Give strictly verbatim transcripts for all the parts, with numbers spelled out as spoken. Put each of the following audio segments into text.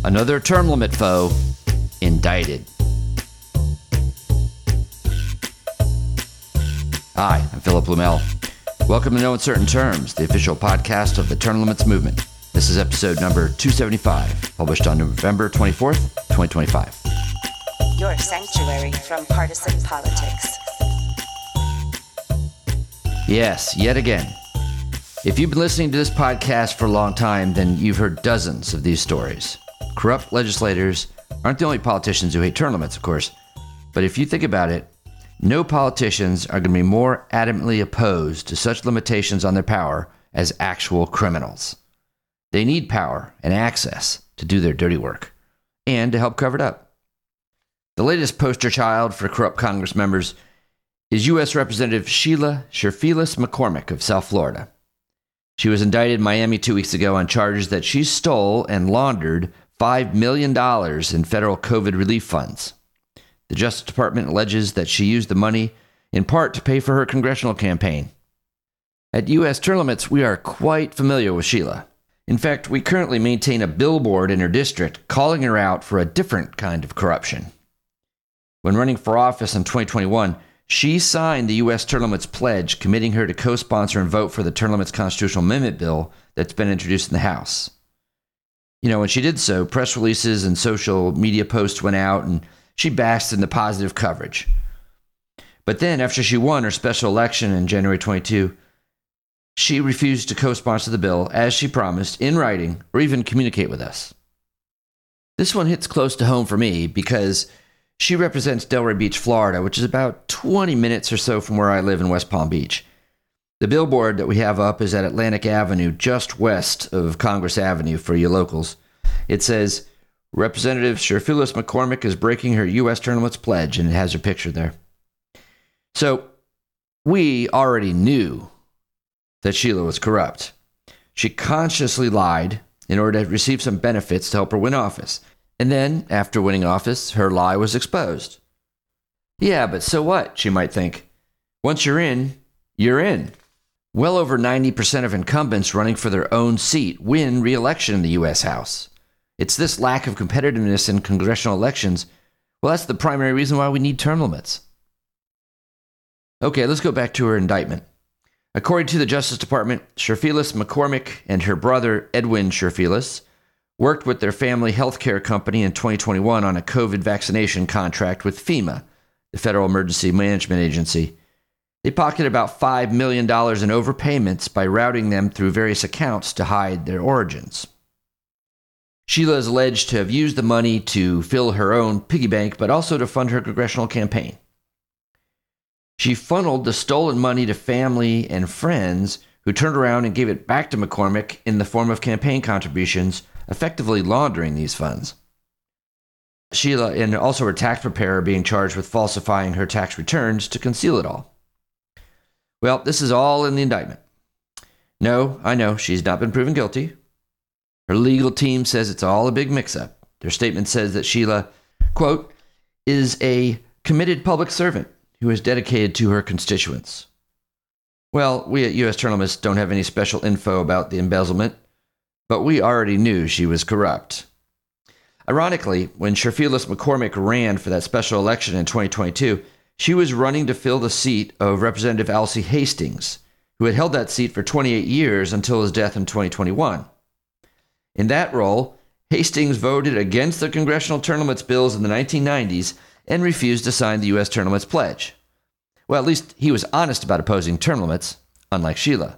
Another term limit foe indicted. Hi, I'm Philip Blumel. Welcome to No Uncertain Terms, the official podcast of the Term Limits Movement. This is episode number two seventy-five, published on November twenty-fourth, twenty twenty-five. Your sanctuary from partisan politics. Yes, yet again. If you've been listening to this podcast for a long time, then you've heard dozens of these stories. Corrupt legislators aren't the only politicians who hate term limits, of course. But if you think about it, no politicians are going to be more adamantly opposed to such limitations on their power as actual criminals. They need power and access to do their dirty work and to help cover it up. The latest poster child for corrupt Congress members is U S Representative Sheila Sherfilis McCormick of South Florida. She was indicted in Miami two weeks ago on charges that she stole and laundered five million dollars in federal COVID relief funds. The Justice Department alleges that she used the money in part to pay for her congressional campaign. At U S Term Limits, we are quite familiar with Sheila. In fact, we currently maintain a billboard in her district calling her out for a different kind of corruption. When running for office in twenty twenty-one, she signed the U S Term Limits Pledge, committing her to co-sponsor and vote for the Term Limits Constitutional Amendment bill that's been introduced in the House. You know, when she did so, press releases and social media posts went out, and she basked in the positive coverage. But then, after she won her special election in January twenty-two, she refused to co-sponsor the bill, as she promised, in writing, or even communicate with us. This one hits close to home for me because she represents Delray Beach, Florida, which is about twenty minutes or so from where I live in West Palm Beach. The billboard that we have up is at Atlantic Avenue, just west of Congress Avenue for you locals. It says, Representative Sherfilis McCormick is breaking her U S Term Limits Pledge, and it has her picture there. So, we already knew that Sheila was corrupt. She consciously lied in order to receive some benefits to help her win office. And then, after winning office, her lie was exposed. Yeah, but so what, she might think. Once you're in, you're in. Well over ninety percent of incumbents running for their own seat win re-election in the U S House. It's this lack of competitiveness in congressional elections. Well, that's the primary reason why we need term limits. Okay, let's go back to her indictment. According to the Justice Department, Sherfilis McCormick and her brother, Edwin Sherfilis, worked with their family health care company in twenty twenty-one on a COVID vaccination contract with FEMA, the Federal Emergency Management Agency. They pocketed about five million dollars in overpayments by routing them through various accounts to hide their origins. Sheila is alleged to have used the money to fill her own piggy bank, but also to fund her congressional campaign. She funneled the stolen money to family and friends who turned around and gave it back to McCormick in the form of campaign contributions, effectively laundering these funds. Sheila and also her tax preparer being charged with falsifying her tax returns to conceal it all. Well, this is all in the indictment. No, I know, she's not been proven guilty. Her legal team says it's all a big mix-up. Their statement says that Sheila, quote, is a committed public servant who is dedicated to her constituents. Well, we at U S Term Limits don't have any special info about the embezzlement, but we already knew she was corrupt. Ironically, when Sherfilis McCormick ran for that special election in twenty twenty-two, she was running to fill the seat of Representative Alcee Hastings, who had held that seat for twenty-eight years until his death in twenty twenty-one. In that role, Hastings voted against the congressional term limits bills in the nineteen nineties and refused to sign the U S Term Limits Pledge. Well, at least he was honest about opposing term limits, unlike Sheila.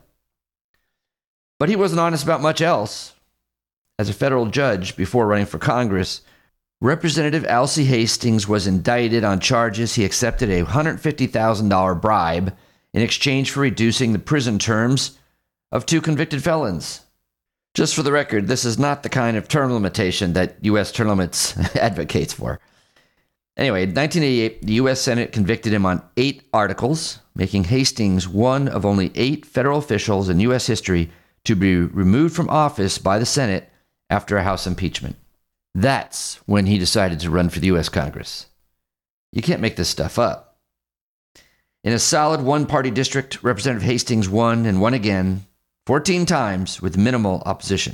But he wasn't honest about much else. As a federal judge before running for Congress, Representative Alcee Hastings was indicted on charges he accepted a one hundred fifty thousand dollars bribe in exchange for reducing the prison terms of two convicted felons. Just for the record, this is not the kind of term limitation that U S Term Limits advocates for. Anyway, in nineteen eighty-eight, the U S Senate convicted him on eight articles, making Hastings one of only eight federal officials in U S history to be removed from office by the Senate after a House impeachment. That's when he decided to run for the U S Congress. You can't make this stuff up. In a solid one-party district, Representative Hastings won and won again, fourteen times with minimal opposition.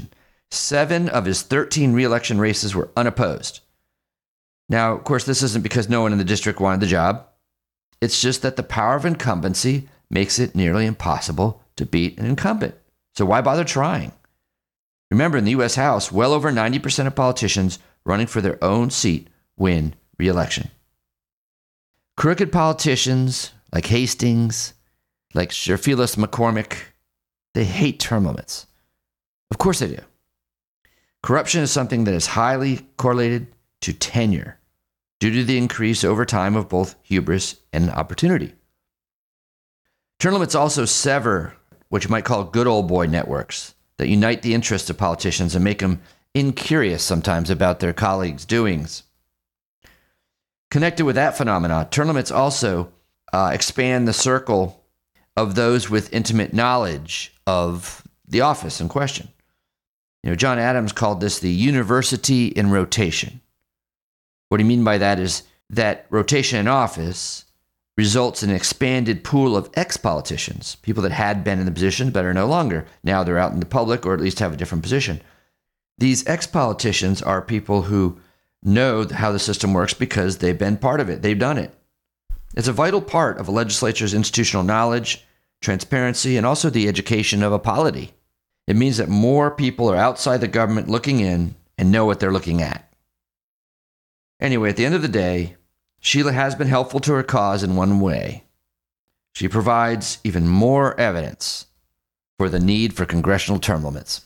Seven of his thirteen re-election races were unopposed. Now, of course, this isn't because no one in the district wanted the job. It's just that the power of incumbency makes it nearly impossible to beat an incumbent. So why bother trying? Remember, in the U S House, well over ninety percent of politicians running for their own seat win re-election. Crooked politicians like Hastings, like Sherfilis McCormick, they hate term limits. Of course they do. Corruption is something that is highly correlated to tenure due to the increase over time of both hubris and opportunity. Term limits also sever what you might call good old boy networks that unite the interests of politicians and make them incurious sometimes about their colleagues' doings. Connected with that phenomena, term limits also uh, expand the circle of those with intimate knowledge of the office in question. You know, John Adams called this the university in rotation. What he mean by that is that rotation in office results in an expanded pool of ex-politicians, people that had been in the position but are no longer. Now they're out in the public or at least have a different position. These ex-politicians are people who know how the system works because they've been part of it. They've done it. It's a vital part of a legislature's institutional knowledge, transparency, and also the education of a polity. It means that more people are outside the government looking in and know what they're looking at. Anyway, at the end of the day, Sheila has been helpful to her cause in one way. She provides even more evidence for the need for congressional term limits.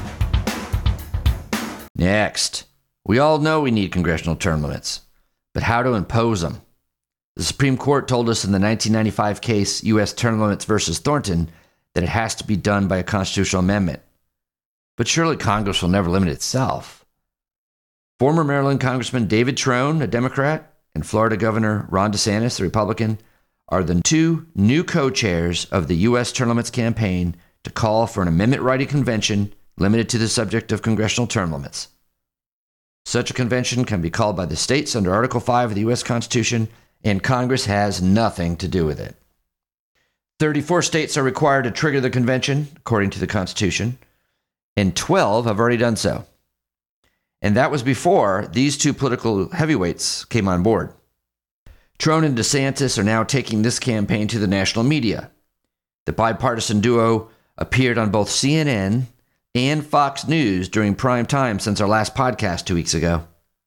Next, we all know we need congressional term limits, but how to impose them? The Supreme Court told us in the nineteen ninety-five case U S Term Limits versus Thornton that it has to be done by a constitutional amendment. But surely Congress will never limit itself. Former Maryland Congressman David Trone, a Democrat, and Florida Governor Ron DeSantis, a Republican, are the two new co-chairs of the U S Term Limits campaign to call for an amendment-writing convention limited to the subject of congressional term limits. Such a convention can be called by the states under Article five of the U S Constitution, and Congress has nothing to do with it. thirty-four states are required to trigger the convention, according to the Constitution, and twelve have already done so. And that was before these two political heavyweights came on board. Trone and DeSantis are now taking this campaign to the national media. The bipartisan duo appeared on both C N N and Fox News during prime time since our last podcast two weeks ago.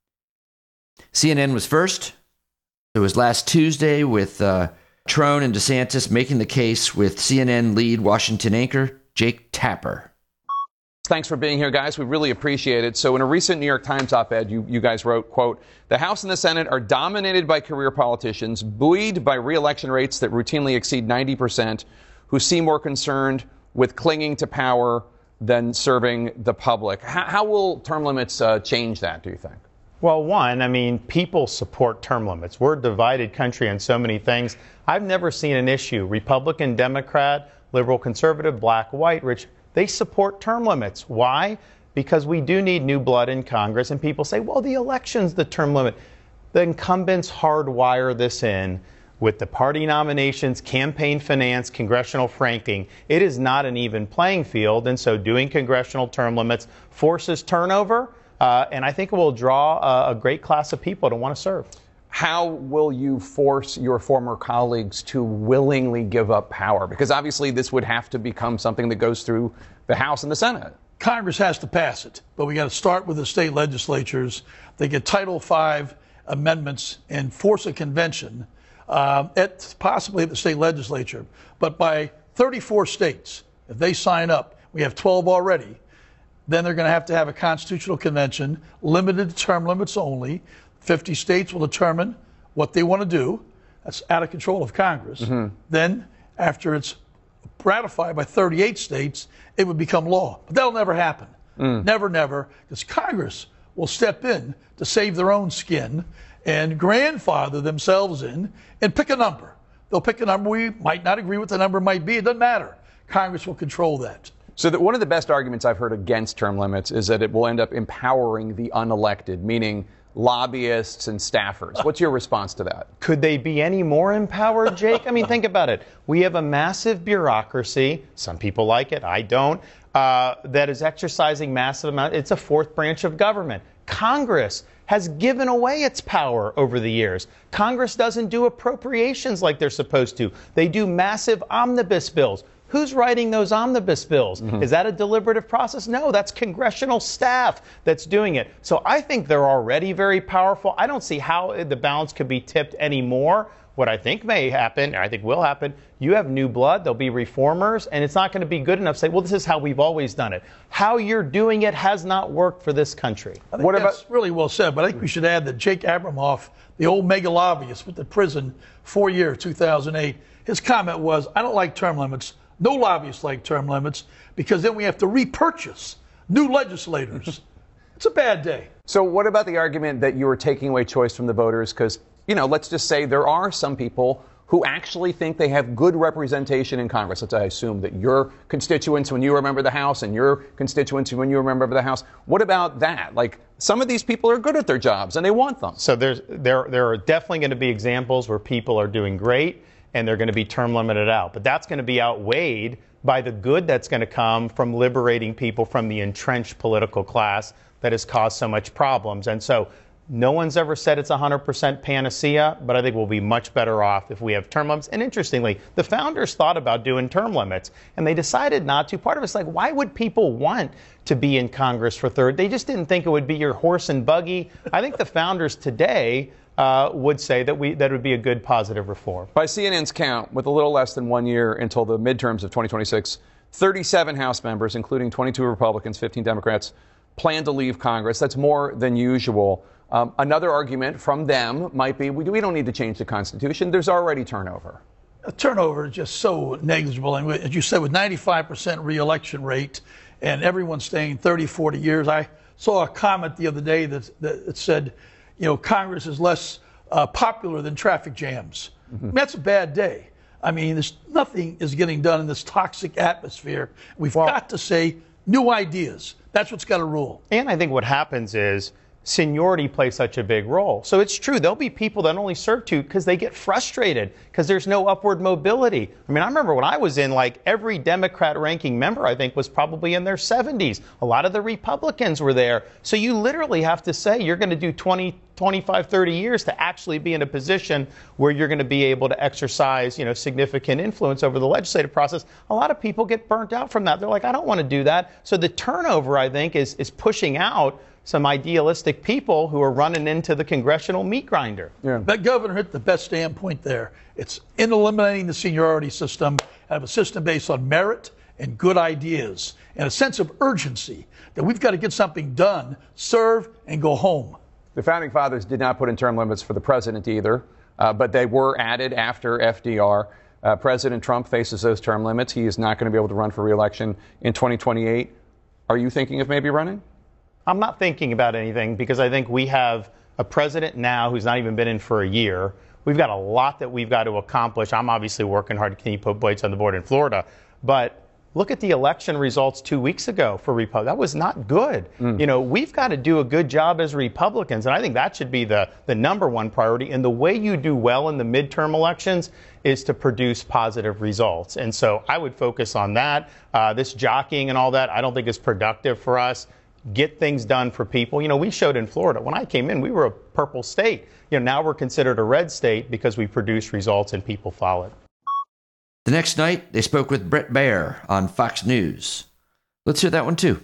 C N N was first. It was last Tuesday with uh, Trone and DeSantis making the case with C N N lead Washington anchor Jake Tapper. Thanks for being here, guys. We really appreciate it. So in a recent New York Times op-ed, you, you guys wrote, quote, "The House and the Senate are dominated by career politicians, buoyed by re-election rates that routinely exceed ninety percent, who seem more concerned with clinging to power than serving the public." How, how will term limits uh, change that, do you think? Well, one, I mean, people support term limits. We're a divided country on so many things. I've never seen an issue, Republican, Democrat, liberal, conservative, black, white, rich, they support term limits. Why? Because we do need new blood in Congress, and people say, well, the election's the term limit. The incumbents hardwire this in with the party nominations, campaign finance, congressional franking. It is not an even playing field, and so doing congressional term limits forces turnover, uh, and I think it will draw a, a great class of people to want to serve. How will you force your former colleagues to willingly give up power? Because obviously this would have to become something that goes through the House and the Senate. Congress has to pass it, but we got to start with the state legislatures. They get Title five amendments and force a convention uh, at possibly at the state legislature. But by thirty-four states, if they sign up, we have twelve already, then they're going to have to have a constitutional convention, limited to term limits only. fifty states will determine what they want to do. That's out of control of Congress. Mm-hmm. Then, after it's ratified by thirty-eight states, it would become law. But that'll never happen. Mm. Never, never, because Congress will step in to save their own skin and grandfather themselves in and pick a number. They'll pick a number. We might not agree what the number might be. It doesn't matter. Congress will control that. So that one of the best arguments I've heard against term limits is that it will end up empowering the unelected, meaning lobbyists and staffers. What's your response to that? Could they be any more empowered, Jake? I mean, think about it. We have a massive bureaucracy. Some people like it. I don't. uh, that is exercising massive amounts. It's a fourth branch of government. Congress has given away its power over the years. Congress doesn't do appropriations like they're supposed to. They do massive omnibus bills. Who's writing those omnibus bills? Mm-hmm. Is that a deliberative process? No, that's congressional staff that's doing it. So I think they're already very powerful. I don't see how the balance could be tipped anymore. What I think may happen, I think will happen, you have new blood, there'll be reformers, and it's not going to be good enough to say, well, this is how we've always done it. How you're doing it has not worked for this country. I think what that's about, really well said, but I think we should add that Jake Abramoff, the old mega lobbyist, went to prison four years, two thousand eight. His comment was, I don't like term limits. No lobbyists like term limits because then we have to repurchase new legislators. It's a bad day. So what about the argument that you were taking away choice from the voters? Because, you know, let's just say there are some people who actually think they have good representation in Congress. Let's I assume that your constituents when you remember the House and your constituents when you remember the House. What about that? Like, some of these people are good at their jobs and they want them. So there's there there are definitely going to be examples where people are doing great and they're going to be term limited out. But that's going to be outweighed by the good that's going to come from liberating people from the entrenched political class that has caused so much problems. And so no one's ever said it's one hundred percent panacea, but I think we'll be much better off if we have term limits. And interestingly, the founders thought about doing term limits, and they decided not to. Part of it's like, why would people want to be in Congress for third? They just didn't think it would be your horse and buggy. I think the founders today uh, would say that we that would be a good positive reform. By C N N's count, with a little less than one year until the midterms of twenty twenty-six, thirty-seven House members, including twenty-two Republicans, fifteen Democrats, plan to leave Congress. That's more than usual. Um, another argument from them might be, we, we don't need to change the Constitution. There's already turnover. A turnover is just so negligible. And as you said, with ninety-five percent reelection rate and everyone staying thirty, forty years, I saw a comment the other day that, that said, you know, Congress is less uh, popular than traffic jams. Mm-hmm. I mean, that's a bad day. I mean, there's, nothing is getting done in this toxic atmosphere. We've well, got to say new ideas. That's what's got to rule. And I think what happens is seniority plays such a big role. So it's true, there'll be people that only serve two because they get frustrated because there's no upward mobility. I mean, I remember when I was in, like, every Democrat ranking member, I think, was probably in their seventies. A lot of the Republicans were there. So you literally have to say you're going to do twenty, twenty-five, thirty years to actually be in a position where you're going to be able to exercise, you know, significant influence over the legislative process. A lot of people get burnt out from that. They're like, I don't want to do that. So the turnover, I think, is, is pushing out some idealistic people who are running into the congressional meat grinder. Yeah. That governor hit the best standpoint there. It's in eliminating the seniority system, have a system based on merit and good ideas and a sense of urgency that we've got to get something done, serve, and go home. The founding fathers did not put in term limits for the president either, uh, but they were added after F D R. Uh, President Trump faces those term limits. He is not going to be able to run for re-election in twenty twenty-eight. Are you thinking of maybe running? I'm not thinking about anything because I think we have a president now who's not even been in for a year. We've got a lot that we've got to accomplish. I'm obviously working hard to continue to put Blades on the board in Florida. But look at the election results two weeks ago for Republicans. That was not good. Mm. You know, we've got to do a good job as Republicans, and I think that should be the, the number one priority. And the way you do well in the midterm elections is to produce positive results. And so I would focus on that. Uh, this jockeying and all that, I don't think is productive for us. Get things done for people. You know, we showed in Florida, when I came in, we were a purple state. You know, now we're considered a red state because we produce results and people follow it. The next night, they spoke with Bret Baier on Fox News. Let's hear that one, too.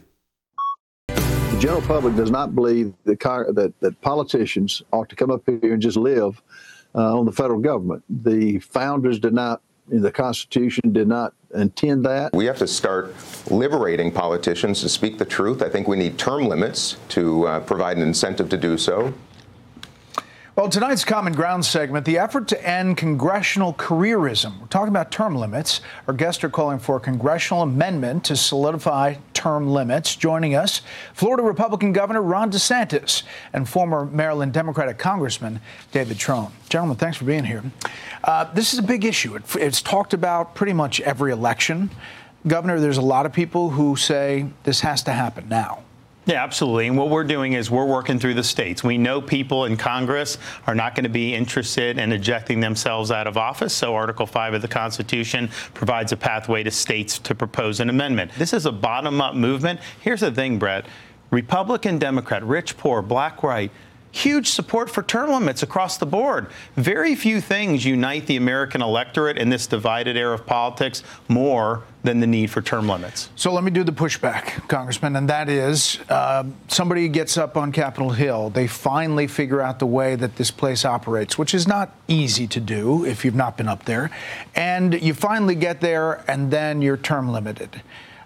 The general public does not believe that, that, that politicians ought to come up here and just live uh, on the federal government. The founders did not, the Constitution did not intend that. We have to start liberating politicians to speak the truth. I think we need term limits to uh, provide an incentive to do so. Well, tonight's Common Ground segment, the effort to end congressional careerism. We're talking about term limits. Our guests are calling for a congressional amendment to solidify term limits. Joining us, Florida Republican Governor Ron DeSantis and former Maryland Democratic Congressman David Trone. Gentlemen, thanks for being here. Uh, this is a big issue. It, it's talked about pretty much every election. Governor, there's a lot of people who say this has to happen now. Yeah, absolutely. And what we're doing is we're working through the states. We know people in Congress are not going to be interested in ejecting themselves out of office. So Article five of the Constitution provides a pathway to states to propose an amendment. This is a bottom-up movement. Here's the thing, Brett. Republican, Democrat, rich, poor, black, white, huge support for term limits across the board. Very few things unite the American electorate in this divided era of politics more than the need for term limits. So let me do the pushback, Congressman, and that is uh, somebody gets up on Capitol Hill. They finally figure out the way that this place operates, which is not easy to do if you've not been up there. And you finally get there, and then you're term limited.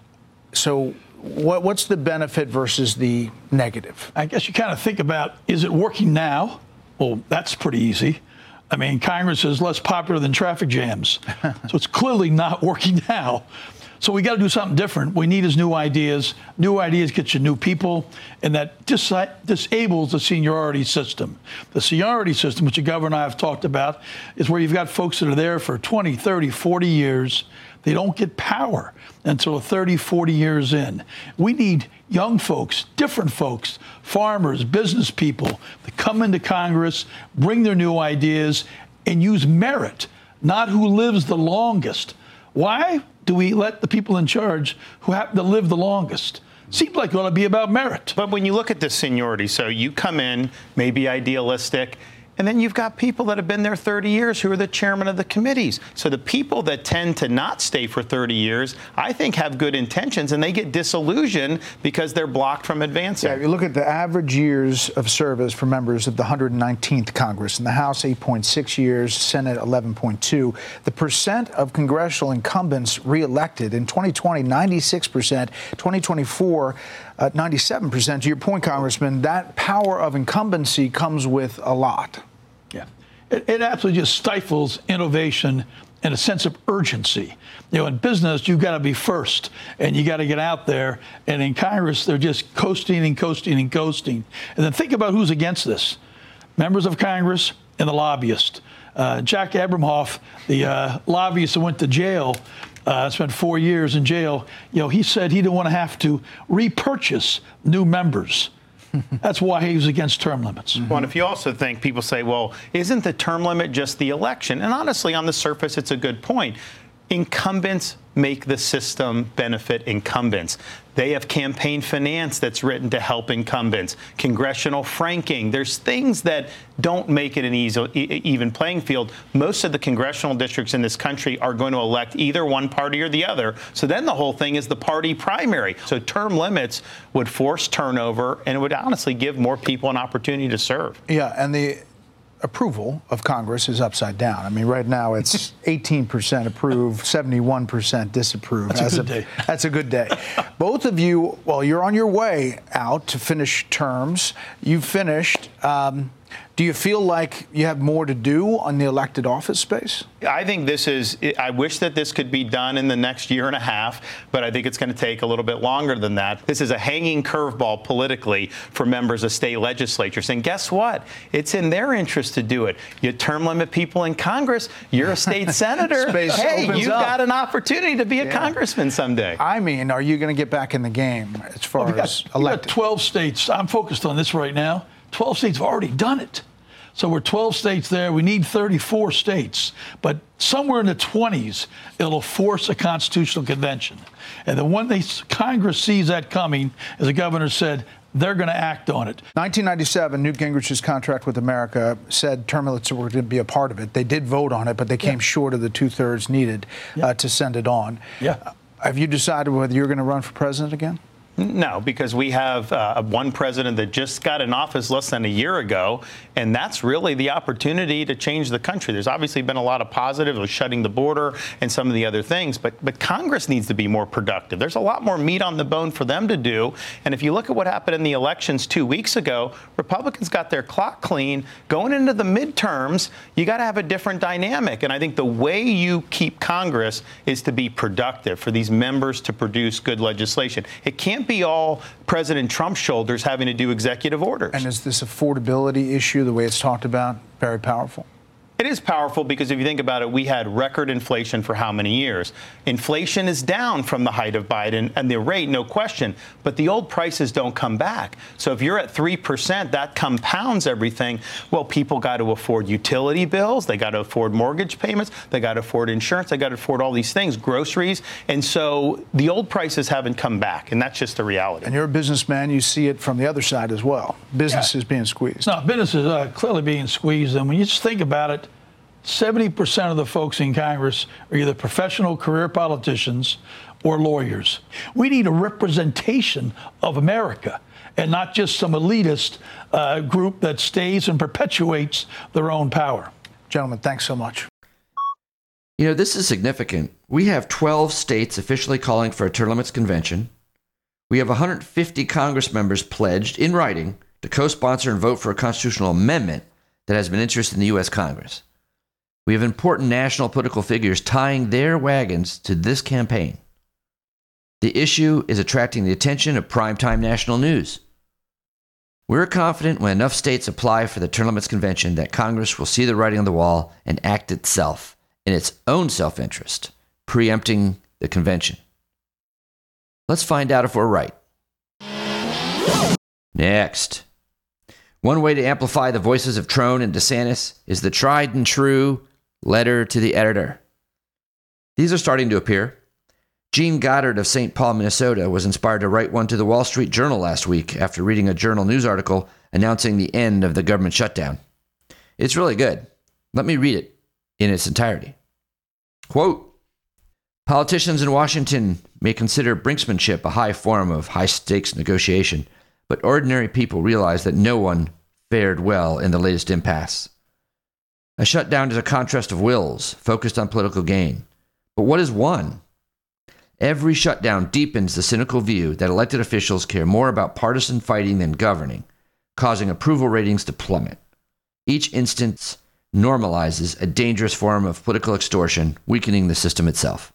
So What, what's the benefit versus the negative? I guess you kind of think about, is it working now? Well, that's pretty easy. I mean, Congress is less popular than traffic jams. So it's clearly not working now. So we got to do something different. We need is new ideas. New ideas get you new people, and that dis- disables the seniority system. The seniority system, which the governor and I have talked about, is where you've got folks that are there for twenty, thirty, forty years. They don't get power until thirty, forty years in. We need young folks, different folks, farmers, business people to come into Congress, bring their new ideas, and use merit, not who lives the longest. Why do we let the people in charge who happen to live the longest? Seems like it ought to be about merit. But when you look at the seniority, so you come in, maybe idealistic, and then you've got people that have been there thirty years who are the chairman of the committees. So the people that tend to not stay for thirty years, I think, have good intentions, and they get disillusioned because they're blocked from advancing. Yeah, if you look at the average years of service for members of the one hundred nineteenth Congress, in the House, eight point six years, Senate, eleven point two. The percent of congressional incumbents reelected in twenty twenty, ninety-six percent, twenty twenty-four, uh, ninety-seven percent. To your point, Congressman, that power of incumbency comes with a lot. Yeah, it, it absolutely just stifles innovation and a sense of urgency. You know, in business, you've got to be first, and you got to get out there. And in Congress, they're just coasting and coasting and coasting. And then think about who's against this: members of Congress and the lobbyists. Uh, Jack Abramoff, the uh, lobbyist who went to jail, uh, spent four years in jail. You know, he said he didn't want to have to repurchase new members. That's why he was against term limits. Well, and if you also think, people say, well, isn't the term limit just the election? And honestly, on the surface, it's a good point. Incumbents make the system benefit incumbents. They have campaign finance that's written to help incumbents, congressional franking. There's things that don't make it an easy, even playing field. Most of the congressional districts in this country are going to elect either one party or the other. So then the whole thing is the party primary. So term limits would force turnover, and it would honestly give more people an opportunity to serve. Yeah, and the approval of Congress is upside down. I mean, right now it's eighteen percent approve, seventy-one percent disapprove. That's a good day. That's a good day. Both of you, well, you're on your way out to finish terms. You've finished. Um, do you feel like you have more to do on the elected office space? I think this is, I wish that this could be done in the next year and a half, but I think it's going to take a little bit longer than that. This is a hanging curveball politically for members of state legislatures. And guess what? It's in their interest to do it. You term limit people in Congress, you're a state senator. Space hey, opens you've up. got an opportunity to be a Yeah. congressman someday. I mean, are you going to get back in the game as far Well, we got, as we got elected? twelve states. I'm focused on this right now. twelve states have already done it. So we're twelve states there. We need thirty-four states. But somewhere in the twenties, it'll force a constitutional convention. And then when they, Congress sees that coming, as the governor said, they're going to act on it. nineteen ninety-seven, Newt Gingrich's contract with America said term limits were going to be a part of it. They did vote on it, but they came Yeah. short of the two-thirds needed Yeah. uh, to send it on. Yeah. Uh, have you decided whether you're going to run for president again? No, because we have uh, one president that just got in office less than a year ago, and that's really the opportunity to change the country. There's obviously been a lot of positives with shutting the border and some of the other things, but but Congress needs to be more productive. There's a lot more meat on the bone for them to do, and if you look at what happened in the elections two weeks ago, Republicans got their clock clean. Going into the midterms, you got to have a different dynamic, and I think the way you keep Congress is to be productive, for these members to produce good legislation. It can't be all President Trump's shoulders having to do executive orders. And is this affordability issue, the way it's talked about, very powerful? It is powerful because if you think about it, we had record inflation for how many years? Inflation is down from the height of Biden and the rate, no question, but the old prices don't come back. So if you're at three percent, that compounds everything. Well, people got to afford utility bills. They got to afford mortgage payments. They got to afford insurance. They got to afford all these things, groceries. And so the old prices haven't come back. And that's just the reality. And you're a businessman. You see it from the other side as well. Businesses yeah. being squeezed. No, businesses are clearly being squeezed. And when you just think about it, seventy percent of the folks in Congress are either professional career politicians or lawyers. We need a representation of America and not just some elitist uh, group that stays and perpetuates their own power. Gentlemen, thanks so much. You know, this is significant. We have twelve states officially calling for a term limits convention. We have one hundred fifty Congress members pledged in writing to co-sponsor and vote for a constitutional amendment that has been interested in the U S Congress. We have important national political figures tying their wagons to this campaign. The issue is attracting the attention of primetime national news. We're confident when enough states apply for the term limits convention that Congress will see the writing on the wall and act itself in its own self-interest, preempting the convention. Let's find out if we're right. Next. One way to amplify the voices of Trone and DeSantis is the tried and true letter to the editor. These are starting to appear. Gene Goddard of Saint Paul, Minnesota, was inspired to write one to the Wall Street Journal last week after reading a Journal news article announcing the end of the government shutdown. It's really good. Let me read it in its entirety. Quote, politicians in Washington may consider brinksmanship a high form of high-stakes negotiation, but ordinary people realize that no one fared well in the latest impasse. A shutdown is a contrast of wills focused on political gain. But what is won? Every shutdown deepens the cynical view that elected officials care more about partisan fighting than governing, causing approval ratings to plummet. Each instance normalizes a dangerous form of political extortion, weakening the system itself.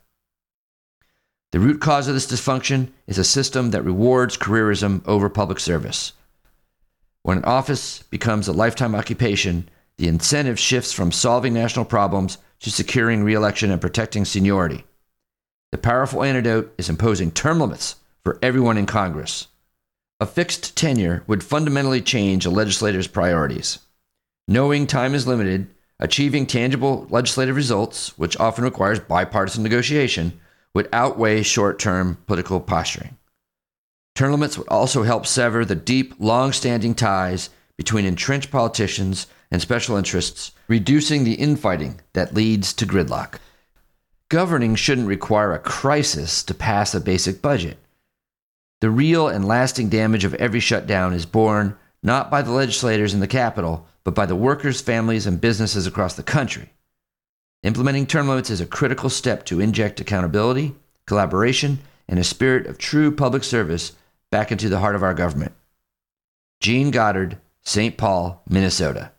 The root cause of this dysfunction is a system that rewards careerism over public service. When an office becomes a lifetime occupation, the incentive shifts from solving national problems to securing re-election and protecting seniority. The powerful antidote is imposing term limits for everyone in Congress. A fixed tenure would fundamentally change a legislator's priorities. Knowing time is limited, achieving tangible legislative results, which often requires bipartisan negotiation, would outweigh short-term political posturing. Term limits would also help sever the deep, long-standing ties between entrenched politicians and special interests, reducing the infighting that leads to gridlock. Governing shouldn't require a crisis to pass a basic budget. The real and lasting damage of every shutdown is borne not by the legislators in the Capitol, but by the workers, families, and businesses across the country. Implementing term limits is a critical step to inject accountability, collaboration, and a spirit of true public service back into the heart of our government. Gene Goddard, Saint Paul, Minnesota.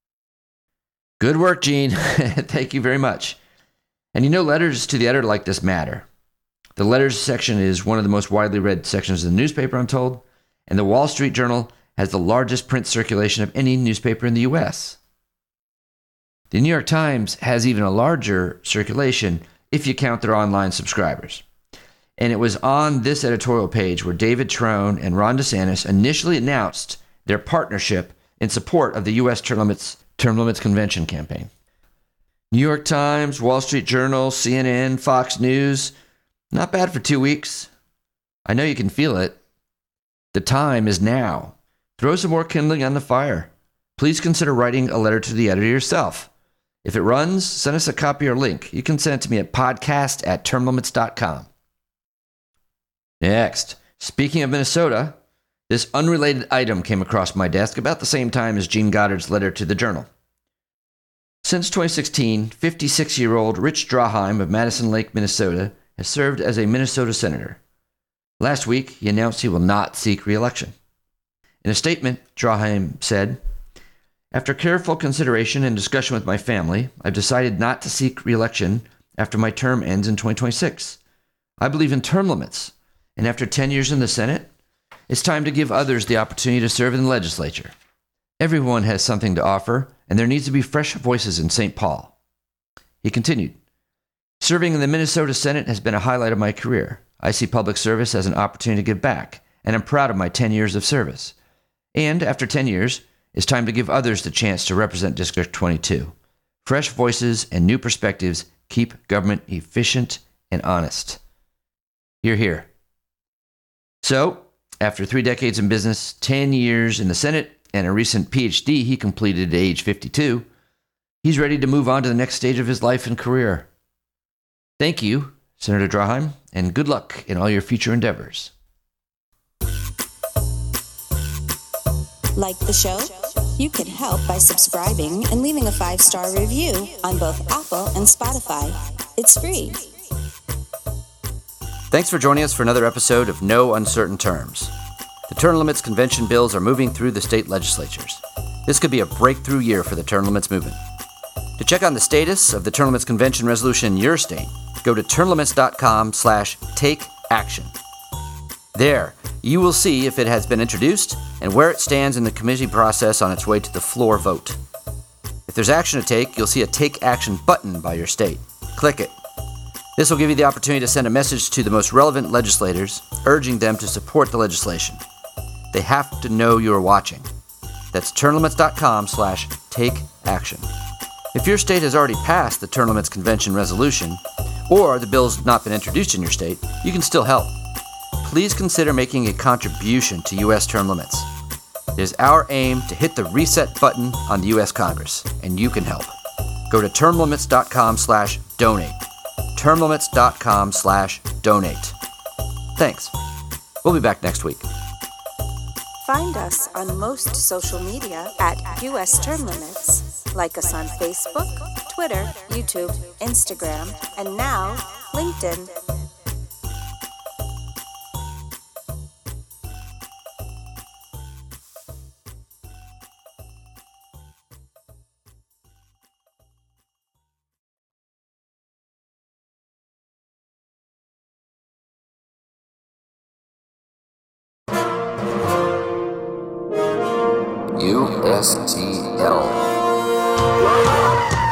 Good work, Gene. Thank you very much. And you know, letters to the editor like this matter. The letters section is one of the most widely read sections of the newspaper, I'm told, and the Wall Street Journal has the largest print circulation of any newspaper in the U S. The New York Times has even a larger circulation if you count their online subscribers. And it was on this editorial page where David Trone and Ron DeSantis initially announced their partnership in support of the U S term limits, term limits convention campaign. New York Times, Wall Street Journal, C N N, Fox News. Not bad for two weeks. I know you can feel it. The time is now. Throw some more kindling on the fire. Please consider writing a letter to the editor yourself. If it runs, send us a copy or link. You can send it to me at podcast at term limits dot com. Next, speaking of Minnesota, this unrelated item came across my desk about the same time as Gene Goddard's letter to the Journal. Since twenty sixteen, fifty-six-year-old Rich Draheim of Madison Lake, Minnesota, has served as a Minnesota senator. Last week, he announced he will not seek re-election. In a statement, Draheim said, "After careful consideration and discussion with my family, I've decided not to seek re-election after my term ends in twenty twenty-six. I believe in term limits, and after ten years in the Senate, it's time to give others the opportunity to serve in the legislature. Everyone has something to offer, and there needs to be fresh voices in Saint Paul. He continued, serving in the Minnesota Senate has been a highlight of my career. I see public service as an opportunity to give back, and I'm proud of my ten years of service. And after ten years, it's time to give others the chance to represent District twenty-two. Fresh voices and new perspectives keep government efficient and honest. Hear, hear. So, after three decades in business, ten years in the Senate, and a recent P H D he completed at age fifty-two, he's ready to move on to the next stage of his life and career. Thank you, Senator Draheim, and good luck in all your future endeavors. Like the show? You can help by subscribing and leaving a five-star review on both Apple and Spotify. It's free. Thanks for joining us for another episode of No Uncertain Terms. The term limits convention bills are moving through the state legislatures. This could be a breakthrough year for the term limits movement. To check on the status of the term limits convention resolution in your state, go to termlimits.com slash take action. There, you will see if it has been introduced and where it stands in the committee process on its way to the floor vote. If there's action to take, you'll see a Take Action button by your state. Click it. This will give you the opportunity to send a message to the most relevant legislators, urging them to support the legislation. They have to know you're watching. That's termlimits.com slash take action. If your state has already passed the term limits convention resolution, or the bill's not been introduced in your state, you can still help. Please consider making a contribution to U S term limits. It is our aim to hit the reset button on the U S Congress, and you can help. Go to termlimits.com slash donate. termlimits.com slash donate. Thanks. We'll be back next week. Find us on most social media at U S Term Limits. Like us on Facebook, Twitter, YouTube, Instagram, and now LinkedIn. U S T L.